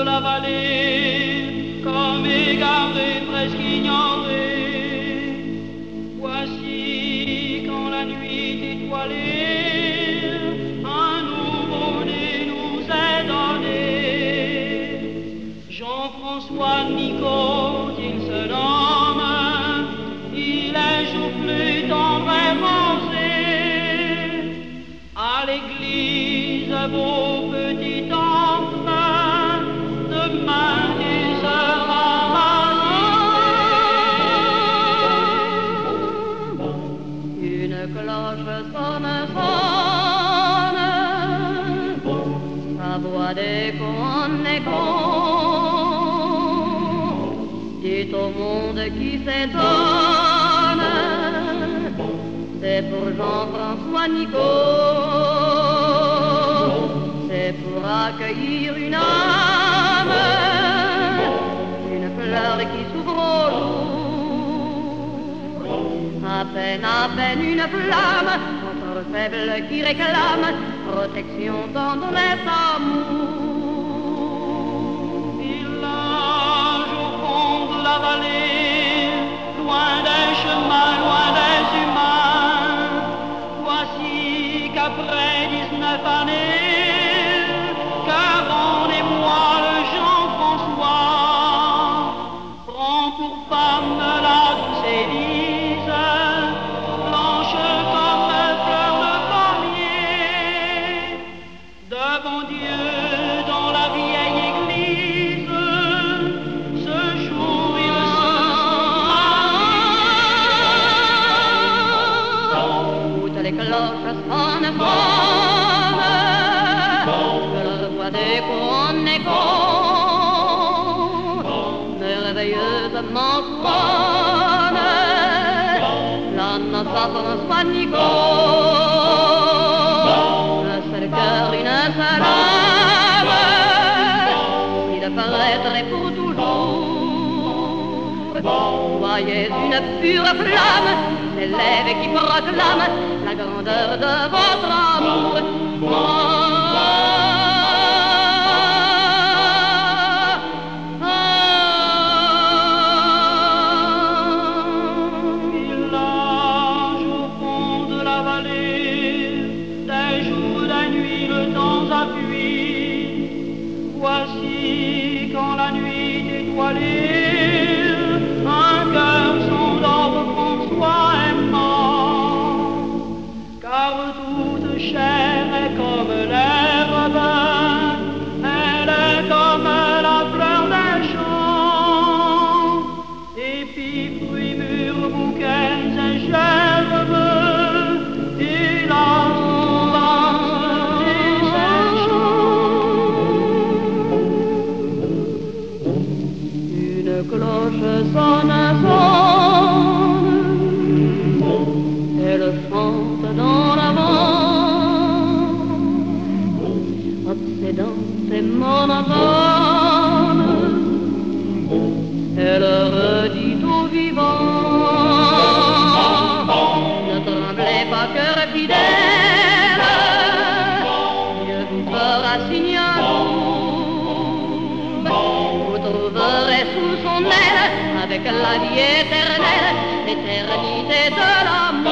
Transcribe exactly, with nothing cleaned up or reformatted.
la vallée, comme égaré, presque ignoré. Voici quand la nuit étoilée, un nouveau-né nous est donné. Jean-François Nicot, il se nomme, il est joufflu, tendre et rosé. À l'église, beau petit enfant, demain tu seras rasé. Une cloche sonne, sonne, sa voix d'écho en écho, dit au monde qui s'étonne, c'est pour Jean-François Nicot, c'est pour accueillir une âme, une fleur qui s'ouvre au jour, à peine, à peine une flamme, encore faible qui réclame protection, tendresse, amour. Village au fond de la vallée, loin des chemins, loin des humains, voici qu'après dix-neuf années, Caron et moi, le Jean-François, prend pour femme la douce Élise, blanche comme fleur de pommier, devant Dieu dans la vieille église, ce jour il se toutes les cloches sonnent, sonnent, que leur voix d'écho en écho, merveilleusement sonne, la noce à François Nicot, un seul cœur, une seule âme, il paraîtrait pour toujours. Voyez une pure flamme s'élève et qui proclame la grandeur de votre amour. Village au fond de la vallée, des jours, des nuits, le temps appuie. Voici quand la nuit étoilée, un cœur s'endort, François aimant, car toute chair est comme l'herbe, elle est comme la fleur des champs, épis, fruits, mûrs, bouquets et gerbes, il a souvent et ses chants. Une cloche sonne, sonne, elle chante dans l'avant, obsédante et monotone, elle redit aux vivants, ne tremblez pas, cœur fidèle, Dieu vous fera signe amour, vous trouverez sous son aile, avec la vie éternelle, l'éternité de l'amour.